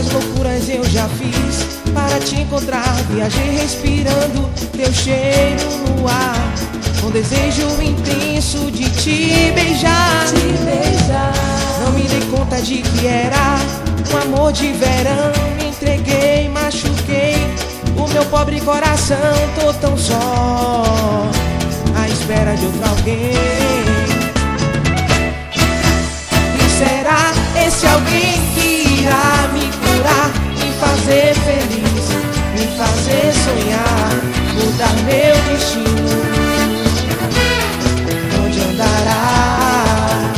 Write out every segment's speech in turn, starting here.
Quantas loucuras eu já fiz para te encontrar. Viajei respirando teu cheiro no ar, com desejo intenso de te beijar. Não me dei conta de que era um amor de verão. Me entreguei, machuquei o meu pobre coração. Tô tão só, à espera de outro alguém. E será esse alguém que irá me curar, me fazer feliz, me fazer sonhar, mudar meu destino? Onde andará?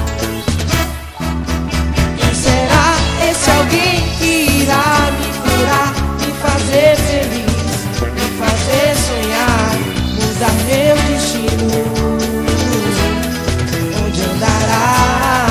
E será esse alguém que irá me curar, me fazer feliz, me fazer sonhar, mudar meu destino? Onde andará?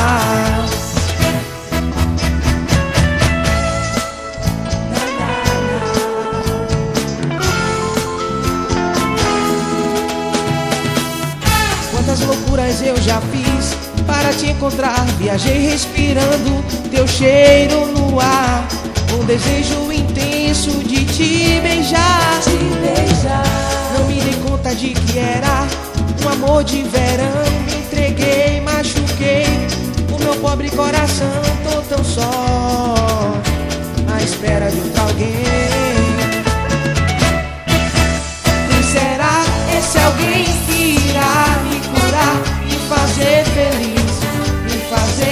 Quantas loucuras eu já fiz para te encontrar. Viajei respirando teu cheiro no ar, com desejo intenso de te beijar. Não me dei conta de que era um amor de verão. Me entreguei, machuquei o meu pobre coração. Tô tão só, à espera de outro alguém. E será esse alguém que irá me curar, me fazer feliz, me fazer